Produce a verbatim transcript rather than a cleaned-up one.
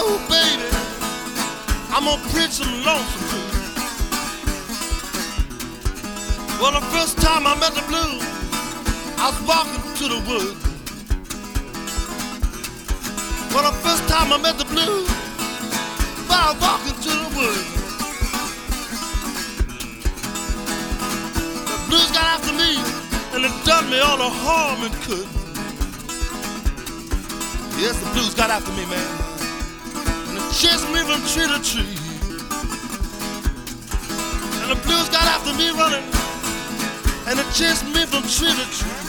Oh, baby, I'm gonna preach some lonesome too. Well, the first time I met the blues, I was walking to the woods. Well, the first time I met the blues, I was walking to the woods. The blues got after me, and it done me all the harm it could. Yes, the blues got after me, man, and it chased me from tree to tree. And the blues got after me running, and it chased me from tree to tree.